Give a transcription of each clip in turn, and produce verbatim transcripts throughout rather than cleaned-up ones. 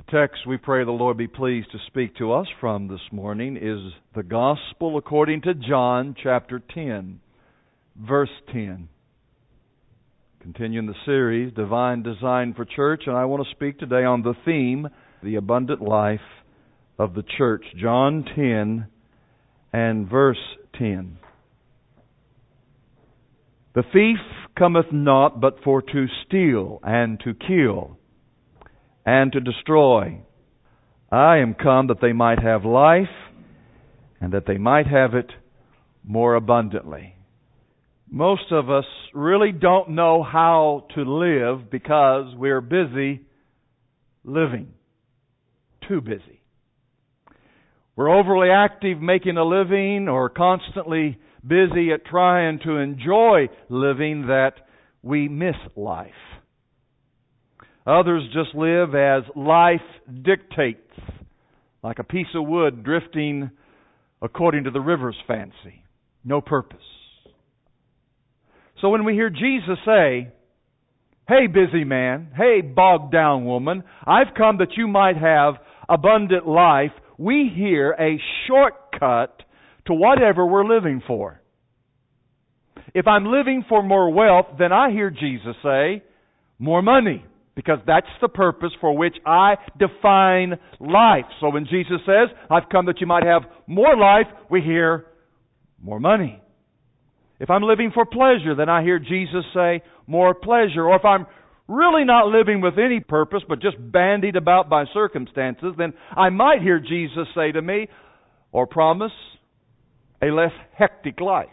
The text we pray the Lord be pleased to speak to us from this morning is the Gospel according to John chapter ten, verse ten. Continuing the series, Divine Design for Church, and I want to speak today on the theme, the abundant life of the church. John ten and verse ten. The thief cometh not but for to steal and to kill and to destroy. I am come that they might have life, and that they might have it more abundantly. Most of us really don't know how to live because we're busy living. Too busy. We're overly active making a living, or constantly busy at trying to enjoy living, that we miss life. Others just live as life dictates, like a piece of wood drifting according to the river's fancy. No purpose. So when we hear Jesus say, "Hey, busy man, hey, bogged down woman, I've come that you might have abundant life," we hear a shortcut to whatever we're living for. If I'm living for more wealth, then I hear Jesus say, more money. Because that's the purpose for which I define life. So when Jesus says, "I've come that you might have more life," we hear more money. If I'm living for pleasure, then I hear Jesus say more pleasure. Or if I'm really not living with any purpose, but just bandied about by circumstances, then I might hear Jesus say to me, or promise, a less hectic life.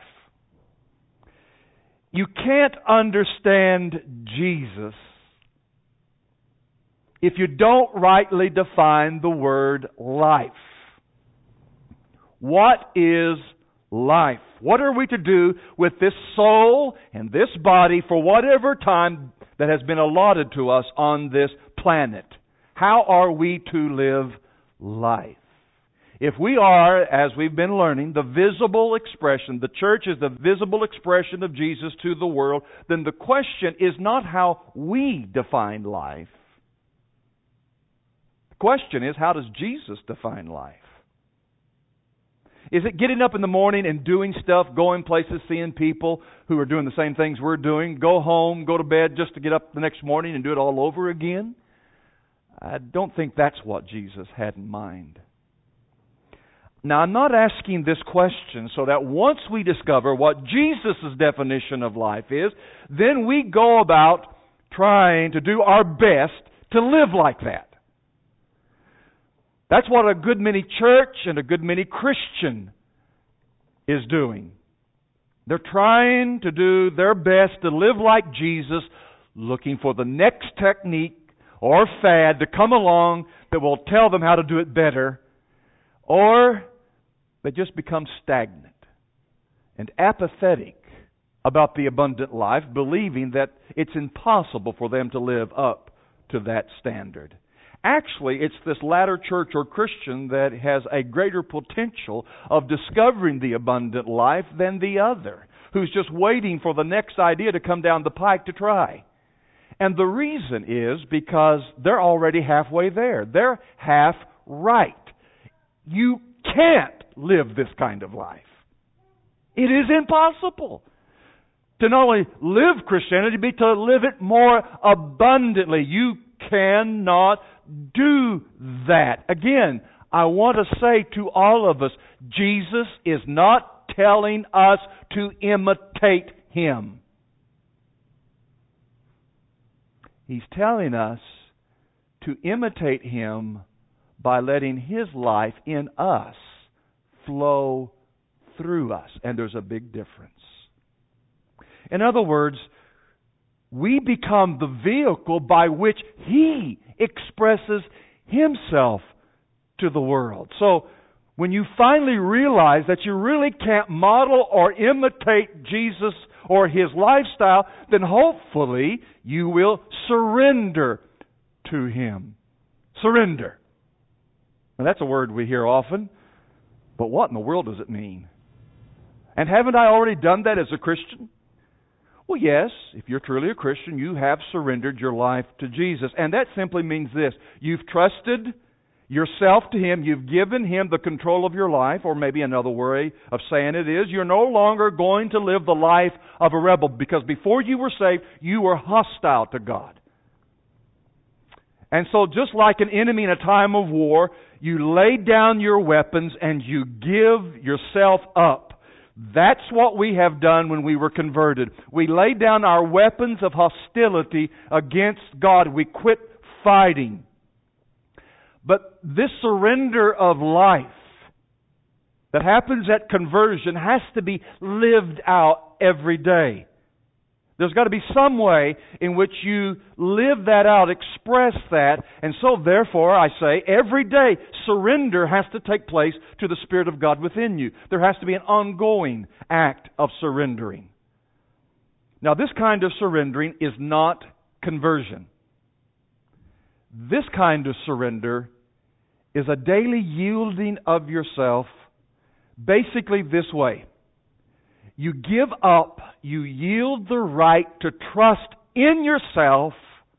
You can't understand Jesus if you don't rightly define the word life. What is life? What are we to do with this soul and this body for whatever time that has been allotted to us on this planet? How are we to live life? If we are, as we've been learning, the visible expression, the church is the visible expression of Jesus to the world, then the question is not how we define life. Question is, how does Jesus define life? Is it getting up in the morning and doing stuff, going places, seeing people who are doing the same things we're doing, go home, go to bed just to get up the next morning and do it all over again? I don't think that's what Jesus had in mind. Now, I'm not asking this question so that once we discover what Jesus' definition of life is, then we go about trying to do our best to live like that. That's what a good many church and a good many Christian is doing. They're trying to do their best to live like Jesus, looking for the next technique or fad to come along that will tell them how to do it better, or they just become stagnant and apathetic about the abundant life, believing that it's impossible for them to live up to that standard. Actually, it's this latter church or Christian that has a greater potential of discovering the abundant life than the other, who's just waiting for the next idea to come down the pike to try. And the reason is because they're already halfway there. They're half right. You can't live this kind of life. It is impossible to not only live Christianity, but to live it more abundantly. You cannot do that. Again, I want to say to all of us, Jesus is not telling us to imitate Him. He's telling us to imitate Him by letting His life in us flow through us. And there's a big difference. In other words, we become the vehicle by which He expresses Himself to the world. So, when you finally realize that you really can't model or imitate Jesus or His lifestyle, then hopefully you will surrender to Him. Surrender. Now, that's a word we hear often, but what in the world does it mean? And haven't I already done that as a Christian? Well, yes, if you're truly a Christian, you have surrendered your life to Jesus. And that simply means this. You've trusted yourself to Him. You've given Him the control of your life. Or maybe another way of saying it is, you're no longer going to live the life of a rebel. Because before you were saved, you were hostile to God. And so just like an enemy in a time of war, you lay down your weapons and you give yourself up. That's what we have done when we were converted. We laid down our weapons of hostility against God. We quit fighting. But this surrender of life that happens at conversion has to be lived out every day. There's got to be some way in which you live that out, express that. And so, therefore, I say, every day, surrender has to take place to the Spirit of God within you. There has to be an ongoing act of surrendering. Now, this kind of surrendering is not conversion. This kind of surrender is a daily yielding of yourself, basically this way. You give up, you yield the right to trust in yourself,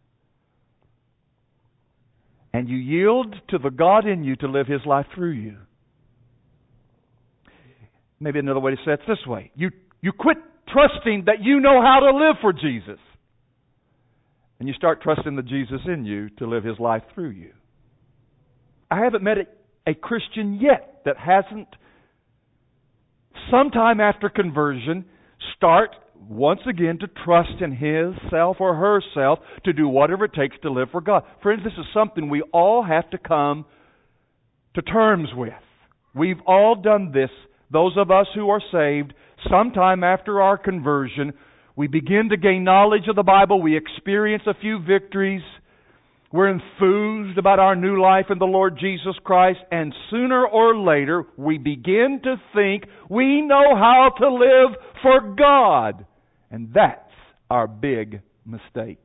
and you yield to the God in you to live His life through you. Maybe another way to say it this way. You, you quit trusting that you know how to live for Jesus, and you start trusting the Jesus in you to live His life through you. I haven't met a, a Christian yet that hasn't sometime after conversion, start once again to trust in himself or herself to do whatever it takes to live for God. Friends, this is something we all have to come to terms with. We've all done this. Those of us who are saved, sometime after our conversion, we begin to gain knowledge of the Bible. We experience a few victories. We're enthused about our new life in the Lord Jesus Christ, and sooner or later we begin to think we know how to live for God. And that's our big mistake.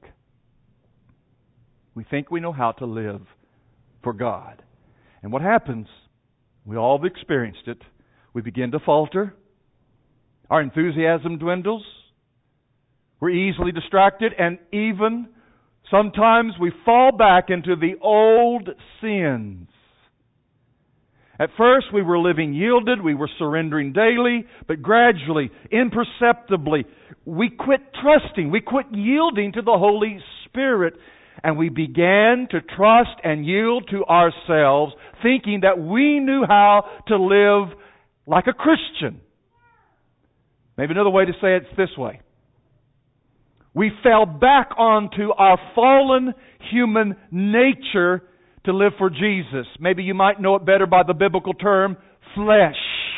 We think we know how to live for God. And what happens? We all have experienced it. We begin to falter. Our enthusiasm dwindles. We're easily distracted, and even sometimes we fall back into the old sins. At first we were living yielded, we were surrendering daily, but gradually, imperceptibly, we quit trusting, we quit yielding to the Holy Spirit, and we began to trust and yield to ourselves, thinking that we knew how to live like a Christian. Maybe another way to say it's this way. We fell back onto our fallen human nature to live for Jesus. Maybe you might know it better by the biblical term, flesh.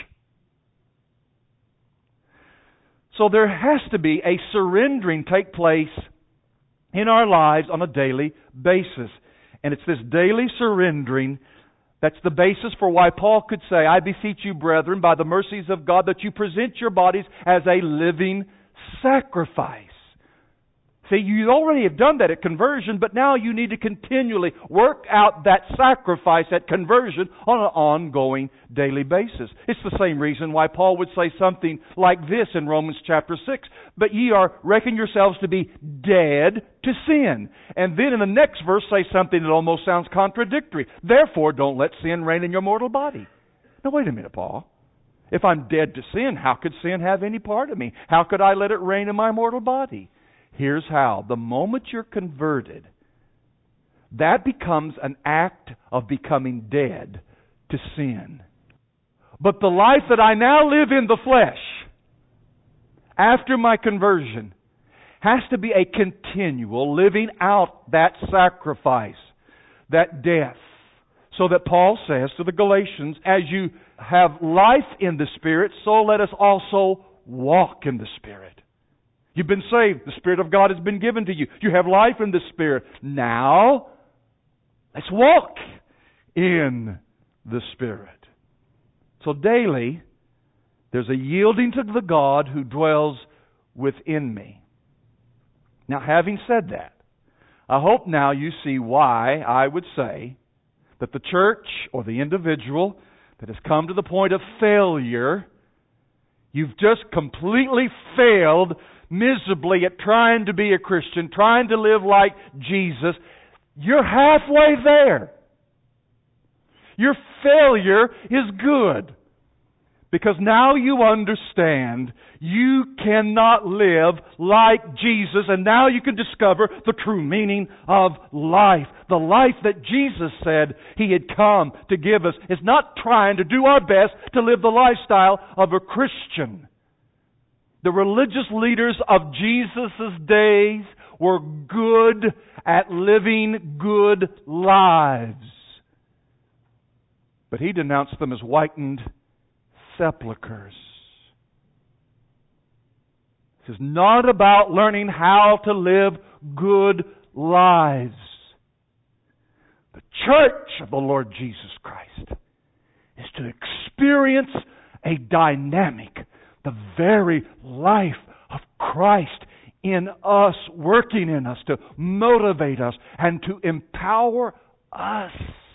So there has to be a surrendering take place in our lives on a daily basis. And it's this daily surrendering that's the basis for why Paul could say, I beseech you, brethren, by the mercies of God, that you present your bodies as a living sacrifice. See, you already have done that at conversion, but now you need to continually work out that sacrifice at conversion on an ongoing daily basis. It's the same reason why Paul would say something like this in Romans chapter six. But ye are reckon yourselves to be dead to sin. And then in the next verse say something that almost sounds contradictory. Therefore don't let sin reign in your mortal body. Now wait a minute, Paul. If I'm dead to sin, how could sin have any part of me? How could I let it reign in my mortal body? Here's how. The moment you're converted, that becomes an act of becoming dead to sin. But the life that I now live in the flesh, after my conversion, has to be a continual living out that sacrifice, that death. So that Paul says to the Galatians, as you have life in the Spirit, so let us also walk in the Spirit. You've been saved. The Spirit of God has been given to you. You have life in the Spirit. Now, let's walk in the Spirit. So daily, there's a yielding to the God who dwells within me. Now, having said that, I hope now you see why I would say that the church or the individual that has come to the point of failure, You've just completely failed miserably at trying to be a Christian, trying to live like Jesus. You're halfway there. Your failure is good. Because now you understand you cannot live like Jesus, and now you can discover the true meaning of life. The life that Jesus said He had come to give us is not trying to do our best to live the lifestyle of a Christian. The religious leaders of Jesus' days were good at living good lives. But He denounced them as whitened sepulchres. This is not about learning how to live good lives. The church of the Lord Jesus Christ is to experience a dynamic, the very life of Christ in us, working in us to motivate us and to empower us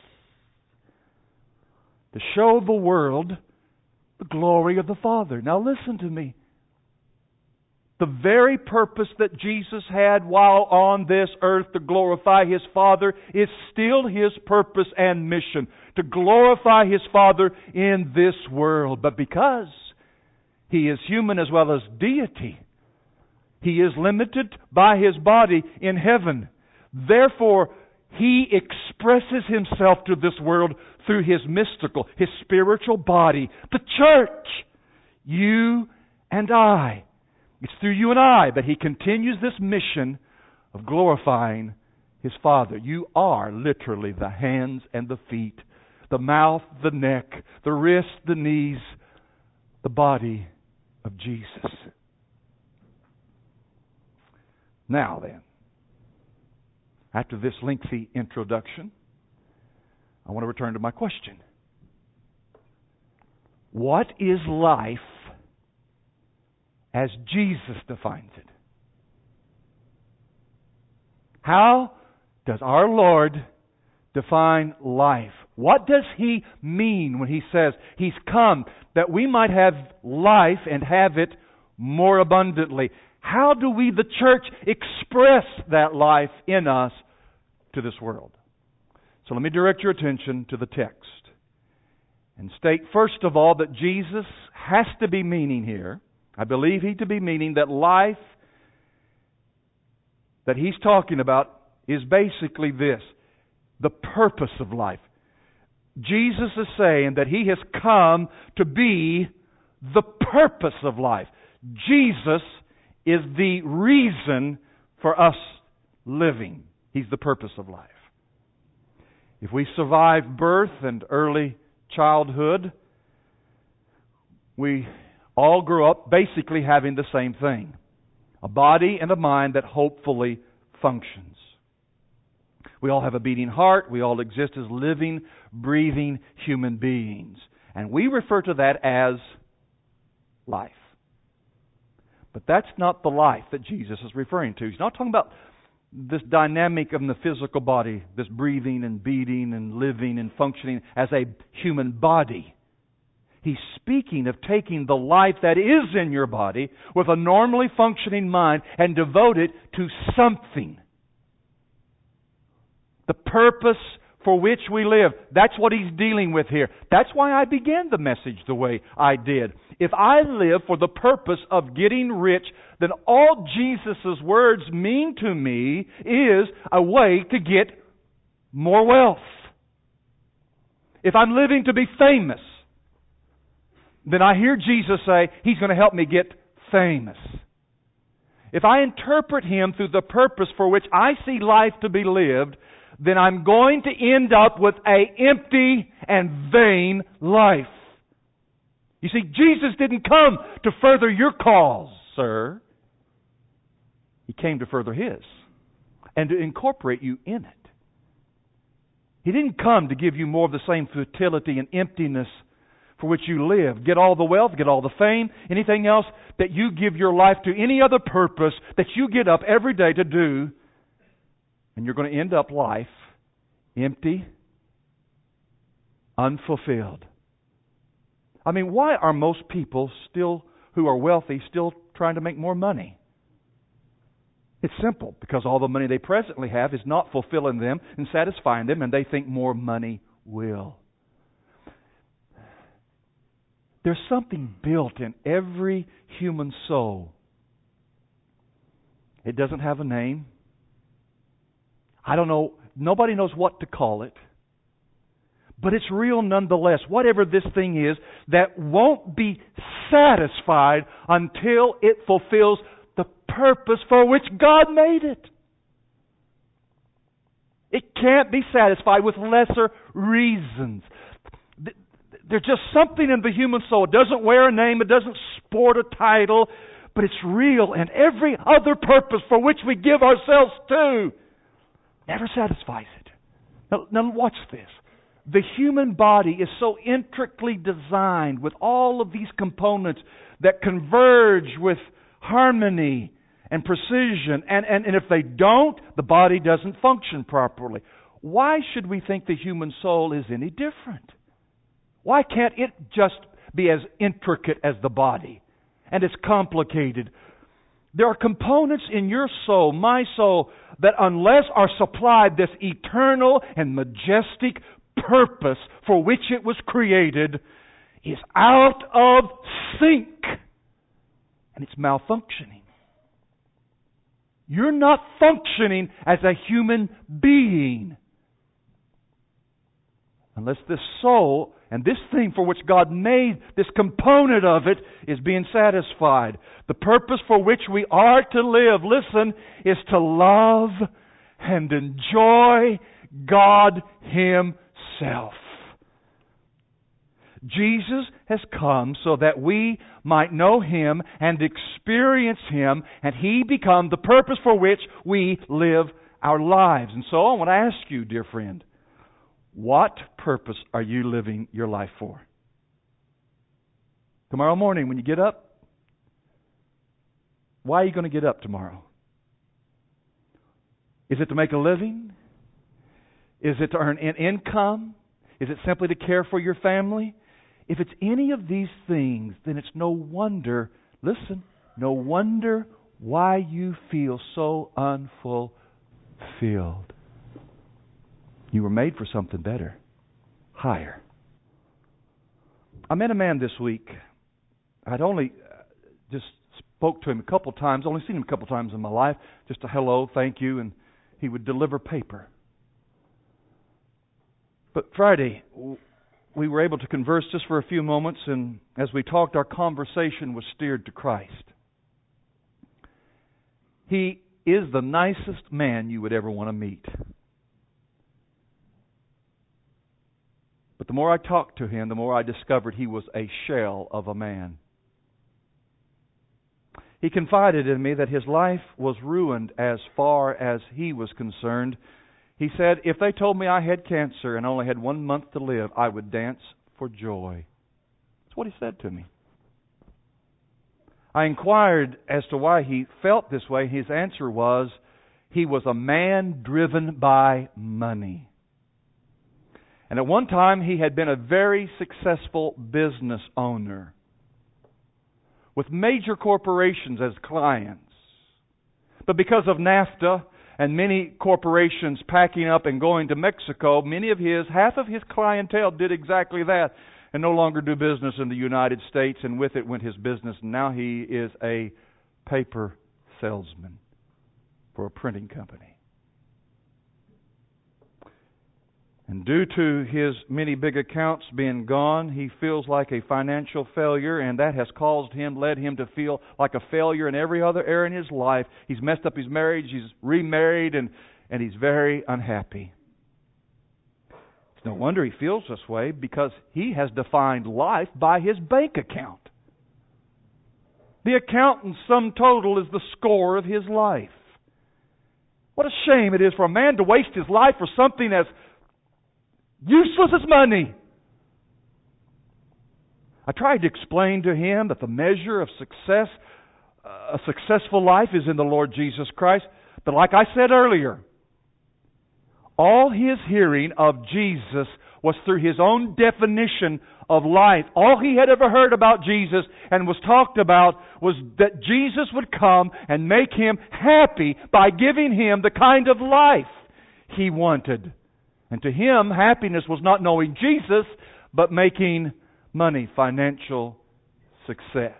to show the world the glory of the Father. Now listen to me. The very purpose that Jesus had while on this earth to glorify His Father is still His purpose and mission, to glorify His Father in this world. But because He is human as well as deity, He is limited by His body in heaven. Therefore, He expresses Himself to this world through His mystical, His spiritual body, the church, you and I. It's through you and I that He continues this mission of glorifying His Father. You are literally the hands and the feet, the mouth, the neck, the wrists, the knees, the body of Jesus. Now then, after this lengthy introduction, I want to return to my question. What is life as Jesus defines it? How does our Lord define life? What does He mean when He says He's come that we might have life and have it more abundantly? How do we, the church, express that life in us to this world? So let me direct your attention to the text and state first of all that Jesus has to be meaning here, I believe He to be meaning that life that He's talking about is basically this, the purpose of life. Jesus is saying that He has come to be the purpose of life. Jesus is the reason for us living. He's the purpose of life. If we survive birth and early childhood, we all grow up basically having the same thing. A body and a mind that hopefully functions. We all have a beating heart. We all exist as living, breathing human beings. And we refer to that as life. But that's not the life that Jesus is referring to. He's not talking about this dynamic of the physical body, this breathing and beating and living and functioning as a human body. He's speaking of taking the life that is in your body with a normally functioning mind and devote it to something. The purpose for which we live. That's what He's dealing with here. That's why I began the message the way I did. If I live for the purpose of getting rich, then all Jesus' words mean to me is a way to get more wealth. If I'm living to be famous, then I hear Jesus say, He's going to help me get famous. If I interpret Him through the purpose for which I see life to be lived, then I'm going to end up with an empty and vain life. You see, Jesus didn't come to further your cause, sir. He came to further His and to incorporate you in it. He didn't come to give you more of the same futility and emptiness for which you live. Get all the wealth, get all the fame, anything else that you give your life to, any other purpose that you get up every day to do, and you're going to end up life empty, unfulfilled. I mean, why are most people still who are wealthy still trying to make more money. It's simple, because all the money they presently have is not fulfilling them and satisfying them, and they think more money will. There's something built in every human soul. It doesn't have a name. I don't know. Nobody knows what to call it. But it's real nonetheless. Whatever this thing is, that won't be satisfied until it fulfills the purpose for which God made it. It can't be satisfied with lesser reasons. There's just something in the human soul. It doesn't wear a name. It doesn't sport a title. But it's real, and every other purpose for which we give ourselves to never satisfies it. Now, now watch this. The human body is so intricately designed with all of these components that converge with harmony and precision. And, and, and if they don't, the body doesn't function properly. Why should we think the human soul is any different? Why can't it just be as intricate as the body and as complicated? There are components in your soul, my soul, that unless are supplied this eternal and majestic purpose for which it was created, is out of sync and it's malfunctioning. You're not functioning as a human being unless this soul and this thing for which God made, this component of it, is being satisfied. The purpose for which we are to live, listen, is to love and enjoy God Himself. Jesus has come so that we might know Him and experience Him, and He become the purpose for which we live our lives. And so I want to ask you, dear friend, what purpose are you living your life for? Tomorrow morning when you get up, why are you going to get up tomorrow? Is it to make a living? Is it to earn an income? Is it simply to care for your family? If it's any of these things, then it's no wonder, listen, no wonder why you feel so unfulfilled. You were made for something better, higher. I met a man this week. I'd only just spoke to him a couple times, only seen him a couple times in my life, just a hello, thank you, and he would deliver paper. But Friday, we were able to converse just for a few moments, and as we talked, our conversation was steered to Christ. He is the nicest man you would ever want to meet. But the more I talked to him, the more I discovered he was a shell of a man. He confided in me that his life was ruined as far as he was concerned. He said, if they told me I had cancer and only had one month to live, I would dance for joy. That's what he said to me. I inquired as to why he felt this way. His answer was, he was a man driven by money. And at one time, he had been a very successful business owner with major corporations as clients. But because of NAFTA and many corporations packing up and going to Mexico, many of his, half of his clientele did exactly that and no longer do business in the United States, and with it went his business. And now he is a paper salesman for a printing company. And due to his many big accounts being gone, he feels like a financial failure, and that has caused him, led him to feel like a failure in every other area in his life. He's messed up his marriage, he's remarried, and, and he's very unhappy. It's no wonder he feels this way, because he has defined life by his bank account. The accountant's sum total is the score of his life. What a shame it is for a man to waste his life for something as useless as money. I tried to explain to him that the measure of success, uh, a successful life, is in the Lord Jesus Christ. But like I said earlier, all his hearing of Jesus was through his own definition of life. All he had ever heard about Jesus and was talked about was that Jesus would come and make him happy by giving him the kind of life he wanted. And to him, happiness was not knowing Jesus, but making money, financial success.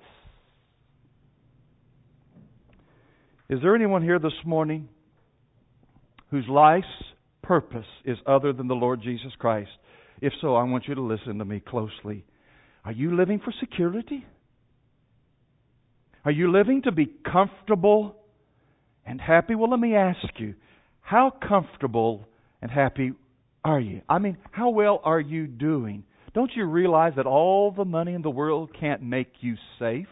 Is there anyone here this morning whose life's purpose is other than the Lord Jesus Christ? If so, I want you to listen to me closely. Are you living for security? Are you living to be comfortable and happy? Well, let me ask you, how comfortable and happy are you? I mean, how well are you doing? Don't you realize that all the money in the world can't make you safe?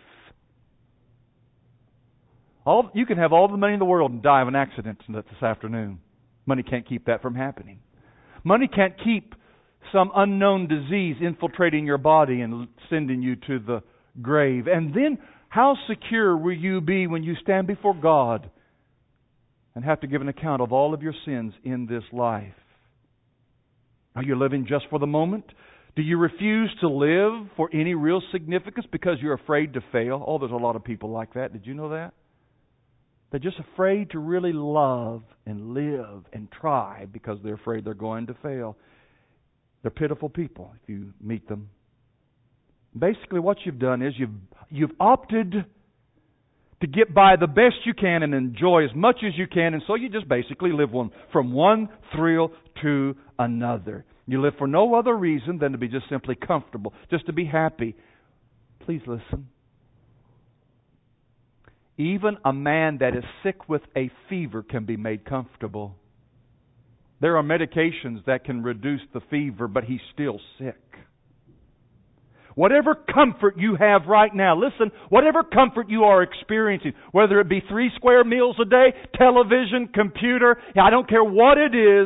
All, you can have all the money in the world and die of an accident this afternoon. Money can't keep that from happening. Money can't keep some unknown disease infiltrating your body and sending you to the grave. And then, how secure will you be when you stand before God and have to give an account of all of your sins in this life? Are you living just for the moment? Do you refuse to live for any real significance because you're afraid to fail? Oh, there's a lot of people like that. Did you know that? They're just afraid to really love and live and try because they're afraid they're going to fail. They're pitiful people if you meet them. Basically what you've done is you've you've opted to get by the best you can and enjoy as much as you can, and so you just basically live one from one thrill to another. You live for no other reason than to be just simply comfortable, just to be happy. Please listen. Even a man that is sick with a fever can be made comfortable. There are medications that can reduce the fever, but he's still sick. Whatever comfort you have right now, listen, whatever comfort you are experiencing, whether it be three square meals a day, television, computer, I don't care what it is,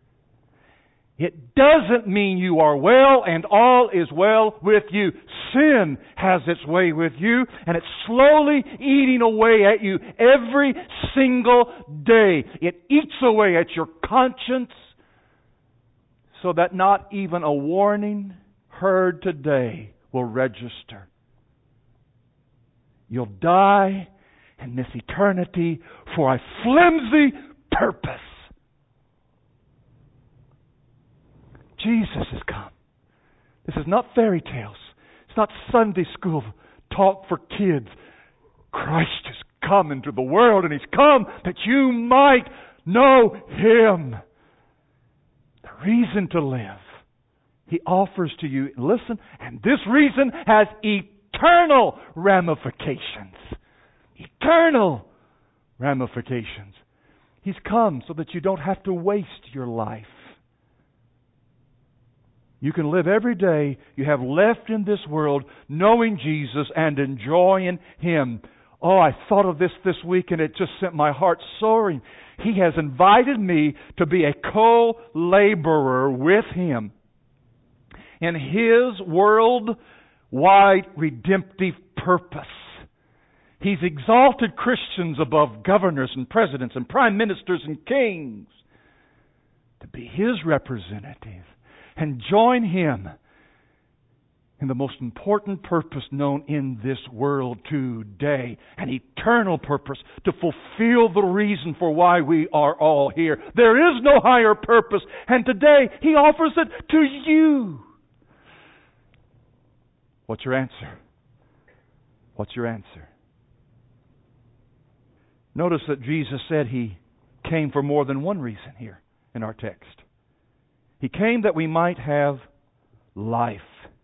it doesn't mean you are well and all is well with you. Sin has its way with you, and it's slowly eating away at you every single day. It eats away at your conscience so that not even a warning heard today will register. You'll die and miss eternity for a flimsy purpose. Jesus has come. This is not fairy tales. It's not Sunday school talk for kids. Christ has come into the world, and He's come that you might know Him. The reason to live He offers to you. Listen, and this reason has eternal ramifications. Eternal ramifications. He's come so that you don't have to waste your life. You can live every day you have left in this world knowing Jesus and enjoying Him. Oh, I thought of this this week and it just sent my heart soaring. He has invited me to be a co-laborer with Him in His world-wide redemptive purpose. He's exalted Christians above governors and presidents and prime ministers and kings to be His representatives and join Him in the most important purpose known in this world today, an eternal purpose to fulfill the reason for why we are all here. There is no higher purpose, and today He offers it to you. What's your answer? What's your answer? Notice that Jesus said He came for more than one reason here in our text. He came that we might have life.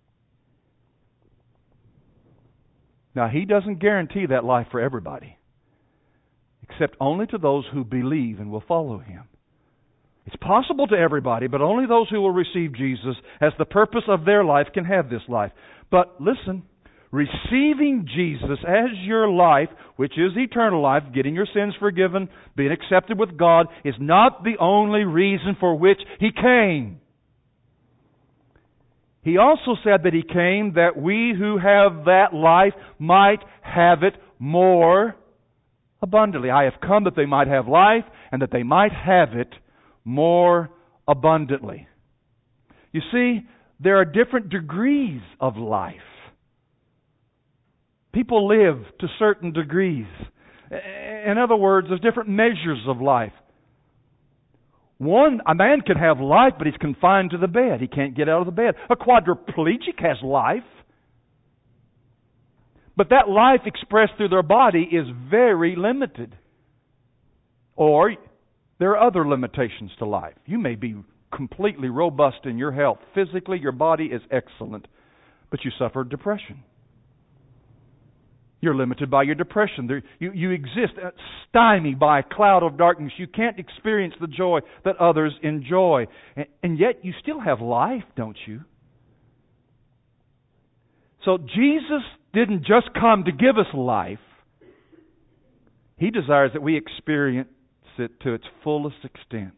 Now, He doesn't guarantee that life for everybody, except only to those who believe and will follow Him. It's possible to everybody, but only those who will receive Jesus as the purpose of their life can have this life. But listen, receiving Jesus as your life, which is eternal life, getting your sins forgiven, being accepted with God, is not the only reason for which He came. He also said that He came that we who have that life might have it more abundantly. I have come that they might have life and that they might have it more abundantly. You see, there are different degrees of life. People live to certain degrees. In other words, there's different measures of life. One, a man can have life, but he's confined to the bed. He can't get out of the bed. A quadriplegic has life. But that life expressed through their body is very limited. Or there are other limitations to life. You may be completely robust in your health. Physically, your body is excellent, but you suffer depression. You're limited by your depression. There, you, you exist stymied by a cloud of darkness. You can't experience the joy that others enjoy. And, and yet you still have life, don't you? So Jesus didn't just come to give us life. He desires that we experience it to its fullest extent.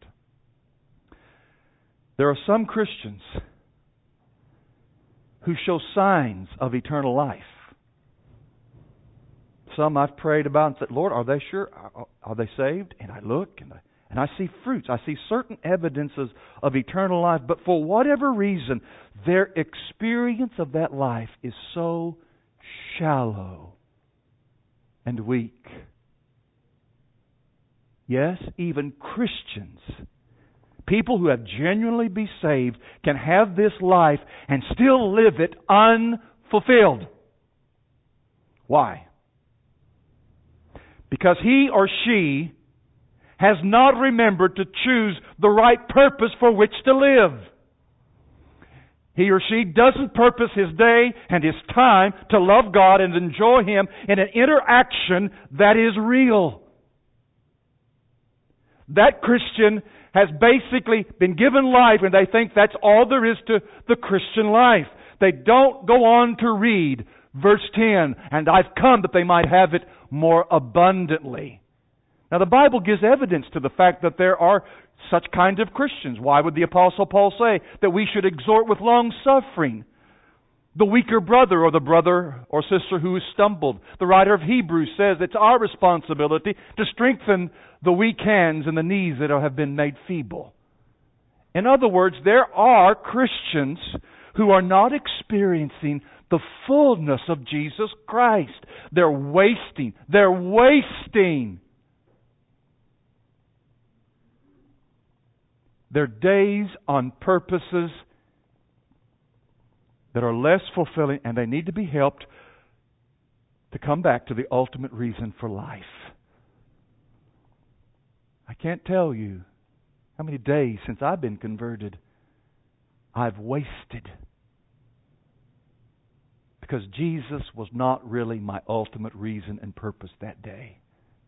There are some Christians who show signs of eternal life. Some I've prayed about and said, Lord, are they sure? Are they saved? And I look and I, and I see fruits. I see certain evidences of eternal life. But for whatever reason, their experience of that life is so shallow and weak. Yes, even Christians, people who have genuinely been saved, can have this life and still live it unfulfilled. Why? Because he or she has not remembered to choose the right purpose for which to live. He or she doesn't purpose his day and his time to love God and enjoy Him in an interaction that is real. That Christian has basically been given life and they think that's all there is to the Christian life. They don't go on to read verse ten, and I've come that they might have it more abundantly. Now the Bible gives evidence to the fact that there are such kind of Christians. Why would the Apostle Paul say that we should exhort with long suffering the weaker brother or the brother or sister who has stumbled? The writer of Hebrews says it's our responsibility to strengthen the weak hands and the knees that have been made feeble. In other words, there are Christians who are not experiencing the fullness of Jesus Christ. They're wasting. They're wasting their days on purposes that are less fulfilling, and they need to be helped to come back to the ultimate reason for life. I can't tell you how many days since I've been converted I've wasted because Jesus was not really my ultimate reason and purpose that day.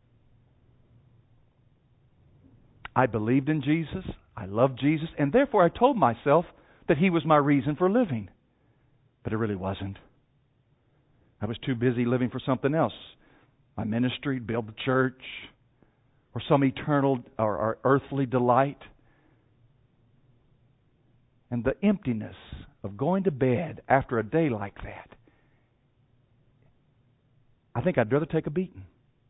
I believed in Jesus, I loved Jesus, and therefore I told myself that He was my reason for living. But it really wasn't. I was too busy living for something else. My ministry, build the church, or some eternal or, or earthly delight. And the emptiness of going to bed after a day like that, I think I'd rather take a beating.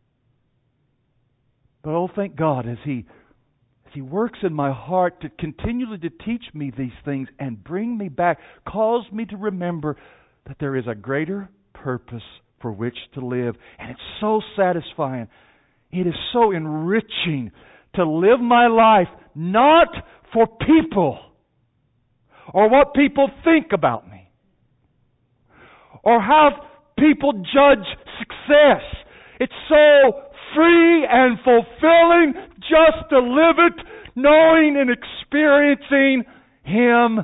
But oh, thank God, as He as He works in my heart to continually to teach me these things and bring me back, cause me to remember that there is a greater purpose for which to live. And it's so satisfying. It is so enriching to live my life not for people or what people think about me or how people judge success. It's so free and fulfilling just to live it, knowing and experiencing Him.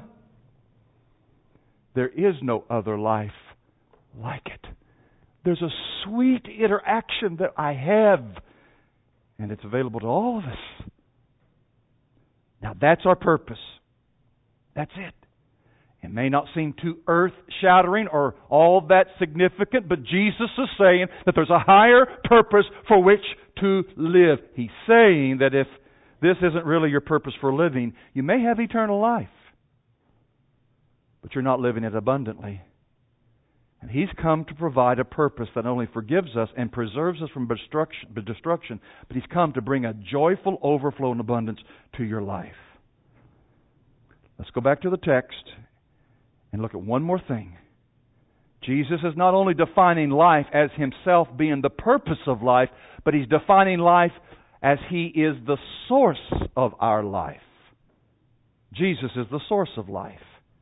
There is no other life like it. There's a sweet interaction that I have, and it's available to all of us. Now that's our purpose. That's it. It may not seem too earth-shattering or all that significant, but Jesus is saying that there's a higher purpose for which to live. He's saying that if this isn't really your purpose for living, you may have eternal life, but you're not living it abundantly. And He's come to provide a purpose that not only forgives us and preserves us from destruction, destruction, but He's come to bring a joyful overflow and abundance to your life. Let's go back to the text and look at one more thing. Jesus is not only defining life as Himself being the purpose of life, but He's defining life as He is the source of our life. Jesus is the source of life.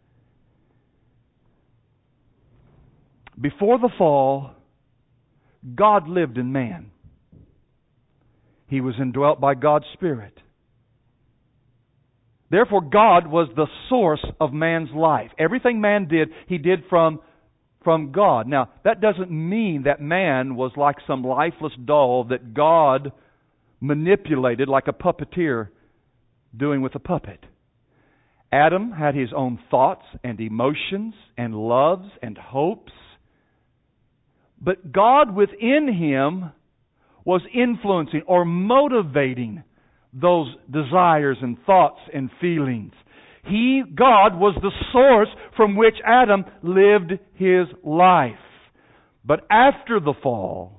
Before the fall, God lived in man. He was indwelt by God's Spirit. Therefore, God was the source of man's life. Everything man did, he did from, from God. Now, that doesn't mean that man was like some lifeless doll that God manipulated like a puppeteer doing with a puppet. Adam had his own thoughts and emotions and loves and hopes. But God within him was influencing or motivating those desires and thoughts and feelings. He, God, was the source from which Adam lived his life. But after the fall,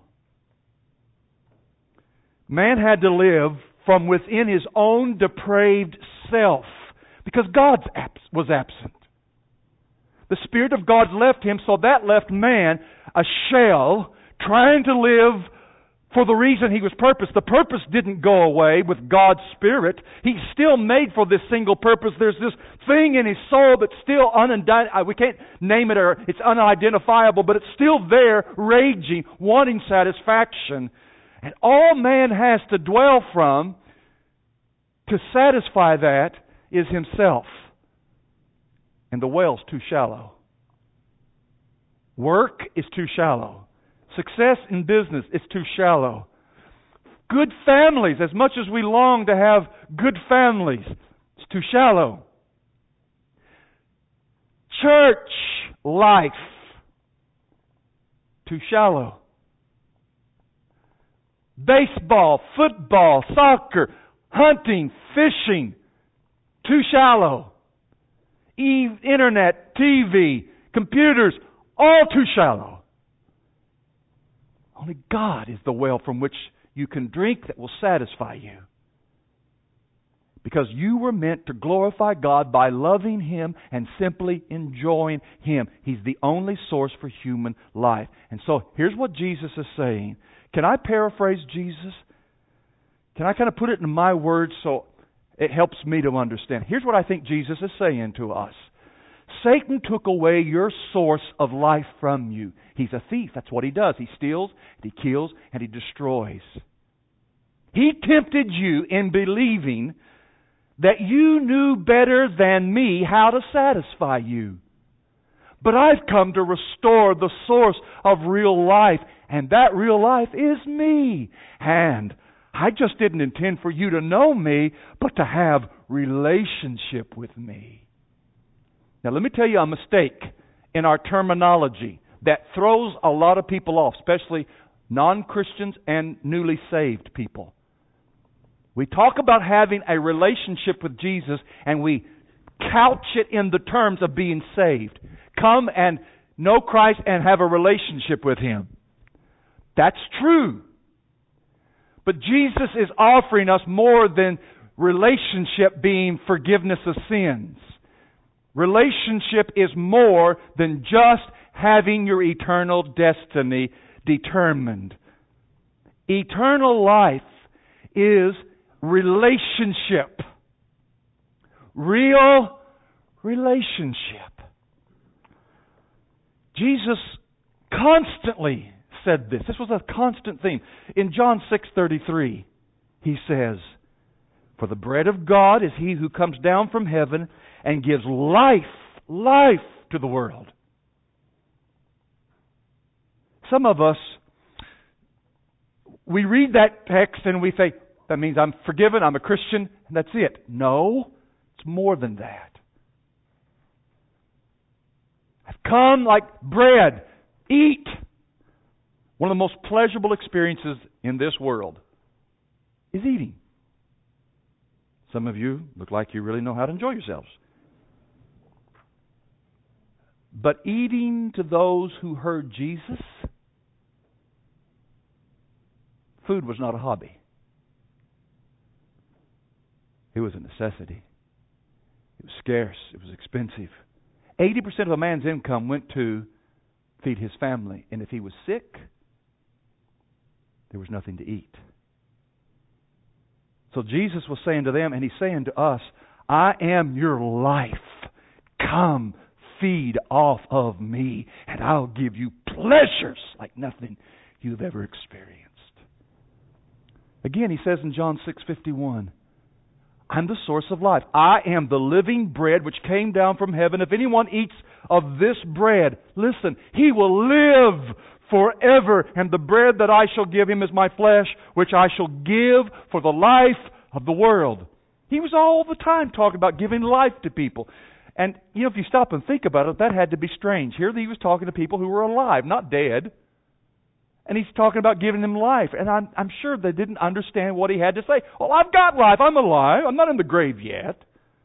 man had to live from within his own depraved self because God was absent. The Spirit of God left him, so that left man a shell trying to live for the reason he was purposed. The purpose didn't go away with God's Spirit. He's still made for this single purpose. There's this thing in his soul that's still unidentified. We can't name it, or it's unidentifiable, but it's still there, raging, wanting satisfaction. And all man has to dwell from to satisfy that is himself. And the well's too shallow. Work is too shallow. Success in business is too shallow. Good families, as much as we long to have good families, it's too shallow. Church life, too shallow. Baseball, football, soccer, hunting, fishing, too shallow. E- Internet, T V, computers, all too shallow. Only God is the well from which you can drink that will satisfy you. Because you were meant to glorify God by loving Him and simply enjoying Him. He's the only source for human life. And so here's what Jesus is saying. Can I paraphrase Jesus? Can I kind of put it in my words so it helps me to understand? Here's what I think Jesus is saying to us. Satan took away your source of life from you. He's a thief. That's what he does. He steals, he kills, and he destroys. He tempted you in believing that you knew better than me how to satisfy you. But I've come to restore the source of real life, and that real life is me. And I just didn't intend for you to know me, but to have relationship with me. Now, let me tell you a mistake in our terminology that throws a lot of people off, especially non-Christians and newly saved people. We talk about having a relationship with Jesus, and we couch it in the terms of being saved. Come and know Christ and have a relationship with Him. That's true. But Jesus is offering us more than relationship being forgiveness of sins. Relationship is more than just having your eternal destiny determined. Eternal life is relationship. Real relationship. Jesus constantly said this. This was a constant theme. In John six thirty-three, He says, "For the bread of God is He who comes down from heaven and gives life, life to the world." Some of us, we read that text and we think, that means I'm forgiven, I'm a Christian, and that's it. No, it's more than that. I've come like bread. Eat. One of the most pleasurable experiences in this world is eating. Some of you look like you really know how to enjoy yourselves. But eating to those who heard Jesus, food was not a hobby. It was a necessity. It was scarce. It was expensive. eighty percent of a man's income went to feed his family. And if he was sick, there was nothing to eat. So Jesus was saying to them, and He's saying to us, I am your life. Come, feed off of me, and I'll give you pleasures like nothing you've ever experienced. Again, He says in John six fifty-one, I'm the source of life. I am the living bread which came down from heaven. If anyone eats of this bread, listen, he will live forever. And the bread that I shall give him is my flesh, which I shall give for the life of the world. He was all the time talking about giving life to people. And, you know, if you stop and think about it, that had to be strange. Here he was talking to people who were alive, not dead. And He's talking about giving them life. And I'm, I'm sure they didn't understand what He had to say. Well, I've got life. I'm alive. I'm not in the grave yet.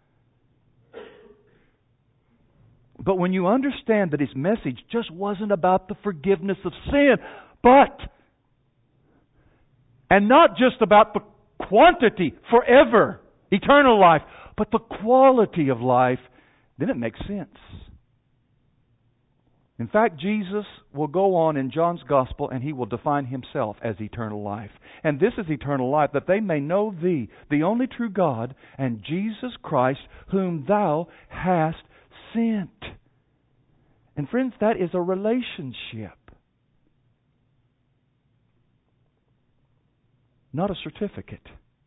But when you understand that His message just wasn't about the forgiveness of sin, but, and not just about the quantity, forever, eternal life, but the quality of life, then it makes sense. In fact, Jesus will go on in John's Gospel and He will define Himself as eternal life. And this is eternal life, that they may know Thee, the only true God, and Jesus Christ, whom Thou hast sent. And friends, that is a relationship, not a certificate.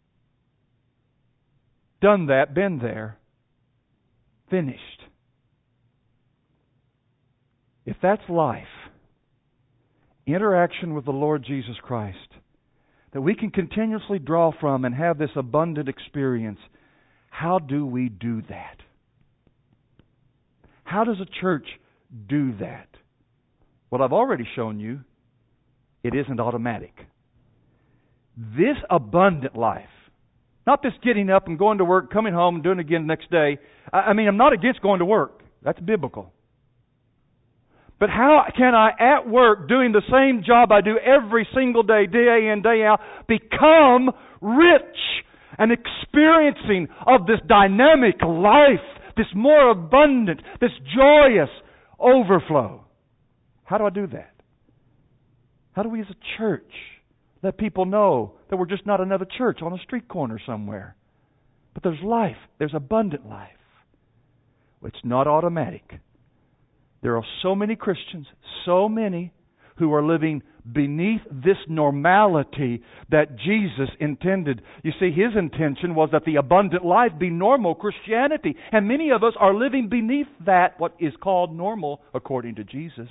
Done that, been there, finished. If that's life, interaction with the Lord Jesus Christ, that we can continuously draw from and have this abundant experience, how do we do that? How does a church do that? Well, I've already shown you it isn't automatic. This abundant life, not this getting up and going to work, coming home and doing it again the next day. I mean, I'm not against going to work. That's biblical. But how can I, at work, doing the same job I do every single day, day in, day out, become rich and experiencing of this dynamic life, this more abundant, this joyous overflow? How do I do that? How do we as a church let people know that we're just not another church on a street corner somewhere? But there's life. There's abundant life. It's not automatic. There are so many Christians, so many, who are living beneath this normality that Jesus intended. You see, His intention was that the abundant life be normal Christianity. And many of us are living beneath that, what is called normal, according to Jesus.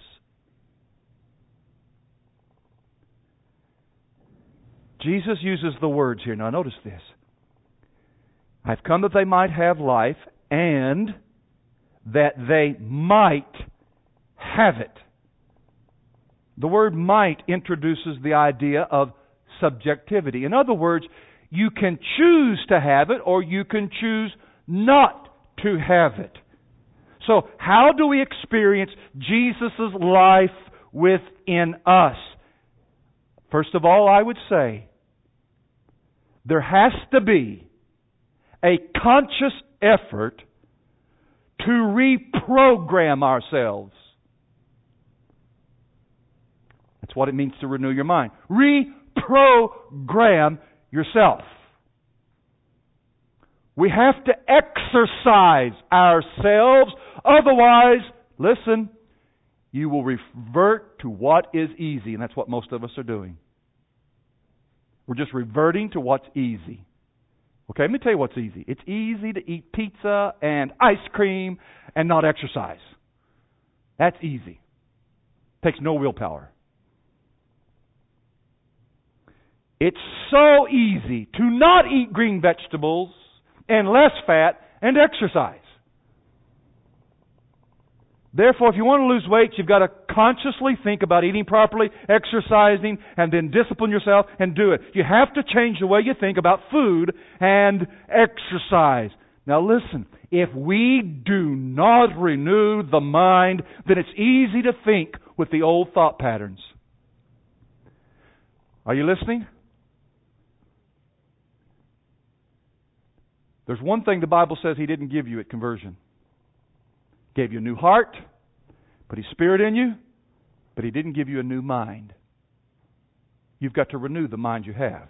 Jesus uses the words here. Now notice this. I've come that they might have life, and that they might have it. The word might introduces the idea of subjectivity. In other words, you can choose to have it or you can choose not to have it. So, how do we experience Jesus' life within us? First of all, I would say, there has to be a conscious effort to reprogram ourselves. That's what it means to renew your mind. Reprogram yourself. We have to exercise ourselves. Otherwise, listen, you will revert to what is easy. And that's what most of us are doing. We're just reverting to what's easy. Okay, let me tell you what's easy. It's easy to eat pizza and ice cream and not exercise. That's easy. Takes no willpower. It's so easy to not eat green vegetables and less fat and exercise. Therefore, if you want to lose weight, you've got to consciously think about eating properly, exercising, and then discipline yourself and do it. You have to change the way you think about food and exercise. Now listen, if we do not renew the mind, then it's easy to think with the old thought patterns. Are you listening? There's one thing the Bible says He didn't give you at conversion. He gave you a new heart, put His Spirit in you, but He didn't give you a new mind. You've got to renew the mind you have.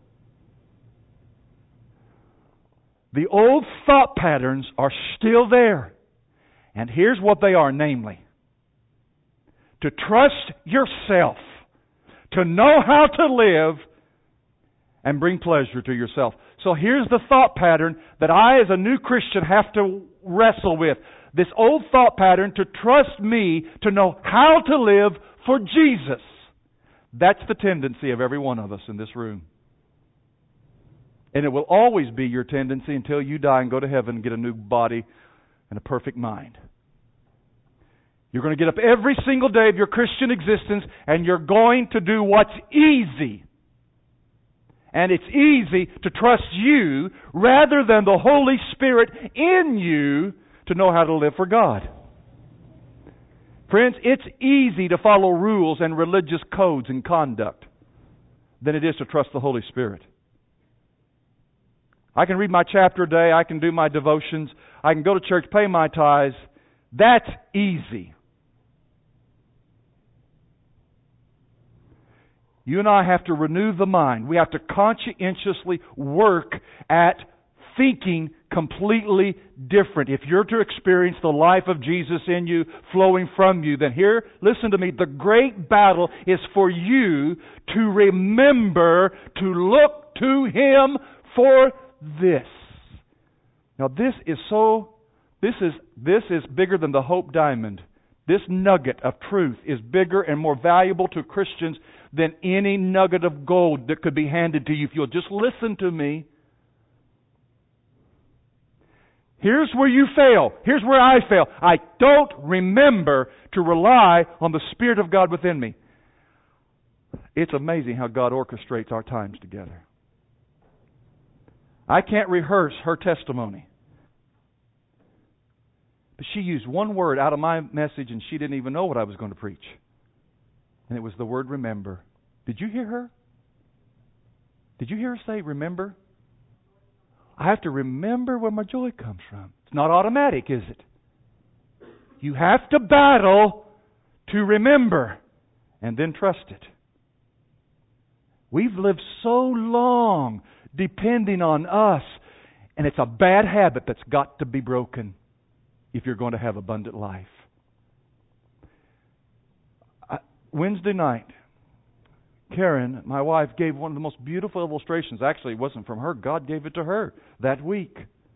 The old thought patterns are still there. And here's what they are, namely, to trust yourself, to know how to live, and bring pleasure to yourself. So here's the thought pattern that I, as a new Christian, have to wrestle with. This old thought pattern to trust me to know how to live for Jesus. That's the tendency of every one of us in this room. And it will always be your tendency until you die and go to heaven and get a new body and a perfect mind. You're going to get up every single day of your Christian existence and you're going to do what's easy. And it's easy to trust you rather than the Holy Spirit in you to know how to live for God. Friends, it's easy to follow rules and religious codes and conduct than it is to trust the Holy Spirit. I can read my chapter a day, I can do my devotions, I can go to church, pay my tithes. That's easy. You and I have to renew the mind. We have to conscientiously work at thinking completely different. If you're to experience the life of Jesus in you, flowing from you, then here, listen to me, the great battle is for you to remember to look to Him for this. Now this is so, this is, this is bigger than the Hope Diamond. This nugget of truth is bigger and more valuable to Christians than any nugget of gold that could be handed to you if you'll just listen to me. Here's where you fail. Here's where I fail. I don't remember to rely on the Spirit of God within me. It's amazing how God orchestrates our times together. I can't rehearse her testimony. But she used one word out of my message and she didn't even know what I was going to preach. And it was the word remember. Did you hear her? Did you hear her say remember? I have to remember where my joy comes from. It's not automatic, is it? You have to battle to remember and then trust it. We've lived so long depending on us, and it's a bad habit that's got to be broken if you're going to have abundant life. I, Wednesday night, Karen, my wife, gave one of the most beautiful illustrations. Actually, it wasn't from her. God gave it to her that week.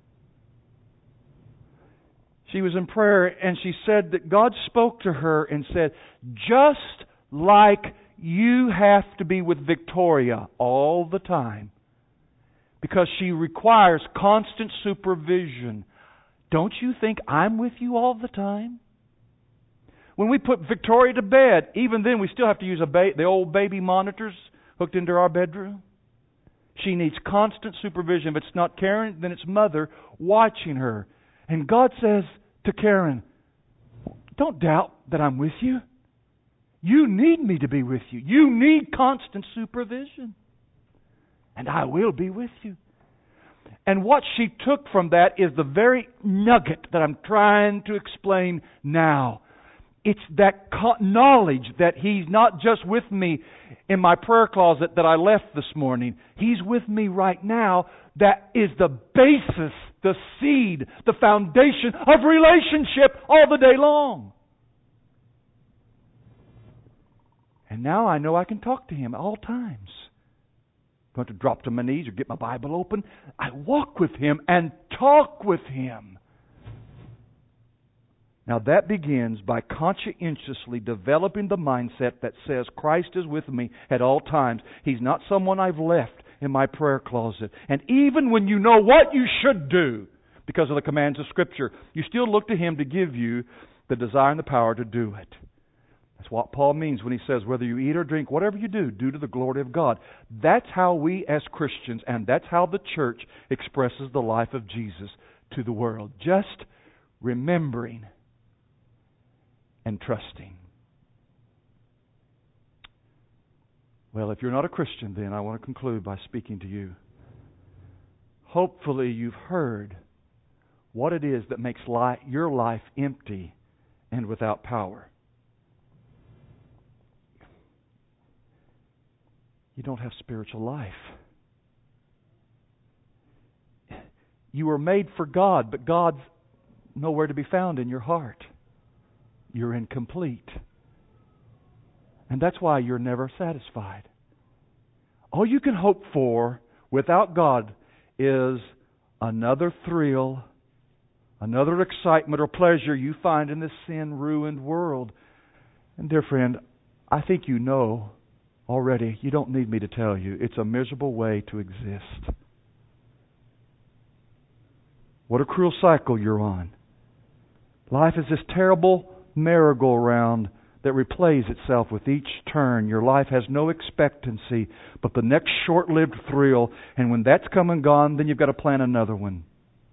She was in prayer and she said that God spoke to her and said, just like you have to be with Victoria all the time, because she requires constant supervision, don't you think I'm with you all the time? When we put Victoria to bed, even then we still have to use a ba- the old baby monitors hooked into our bedroom. She needs constant supervision. If it's not Karen, then it's Mother watching her. And God says to Karen, don't doubt that I'm with you. You need me to be with you. You need constant supervision. And I will be with you. And what she took from that is the very nugget that I'm trying to explain now. It's that knowledge that He's not just with me in my prayer closet that I left this morning. He's with me right now. That is the basis, the seed, the foundation of relationship all the day long. And now I know I can talk to Him at all times. I'm going to drop to my knees or get my Bible open. I walk with Him and talk with Him. Now that begins by conscientiously developing the mindset that says Christ is with me at all times. He's not someone I've left in my prayer closet. And even when you know what you should do because of the commands of Scripture, you still look to Him to give you the desire and the power to do it. That's what Paul means when he says, whether you eat or drink, whatever you do, do to the glory of God. That's how we as Christians, and that's how the church expresses the life of Jesus to the world. Just remembering and trusting. Well, if you're not a Christian, then I want to conclude by speaking to you. hopefully you've heard what it is that makes life, your life empty and without power. You don't have spiritual life. You were made for God, but God's nowhere to be found in your heart. You're incomplete. And that's why you're never satisfied. All you can hope for without God is another thrill, another excitement or pleasure you find in this sin-ruined world. And dear friend, I think you know already, you don't need me to tell you, it's a miserable way to exist. What a cruel cycle you're on. Life is this terrible merry-go-round that replays itself with each turn. Your life has no expectancy but the next short-lived thrill, and when that's come and gone, then you've got to plan another one.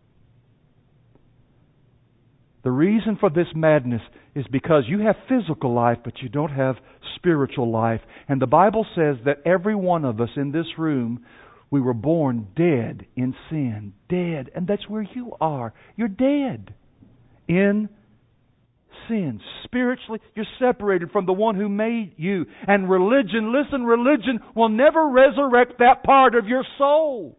The reason for this madness is because you have physical life, but you don't have spiritual life. And the Bible says that every one of us in this room, we were born dead in sin. Dead. And that's where you are. You're dead in sin. Spiritually, you're separated from the one who made you. And religion, listen, religion will never resurrect that part of your soul.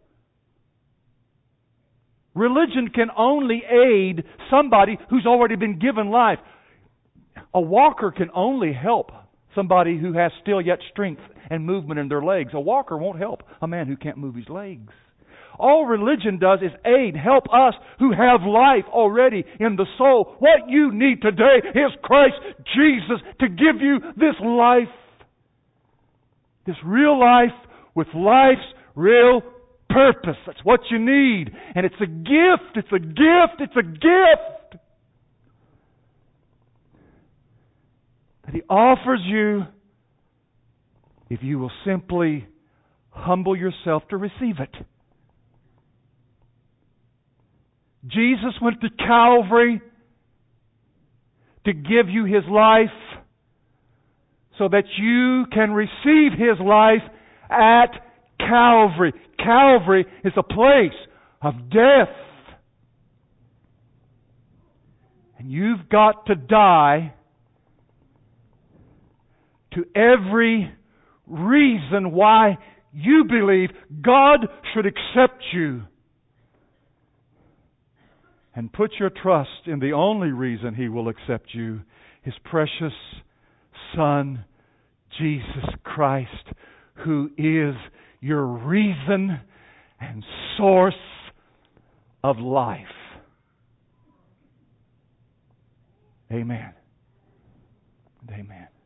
Religion can only aid somebody who's already been given life. A walker can only help somebody who has still yet strength and movement in their legs. A walker won't help a man who can't move his legs. All religion does is aid, help us who have life already in the soul. What you need today is Christ Jesus to give you this life. This real life with life's real purpose. That's what you need. And it's a gift. It's a gift. It's a gift that He offers you if you will simply humble yourself to receive it. Jesus went to Calvary to give you His life so that you can receive His life at Calvary. Calvary is a place of death. And you've got to die to every reason why you believe God should accept you. And put your trust in the only reason He will accept you, His precious Son, Jesus Christ, who is your reason and source of life. Amen. And amen.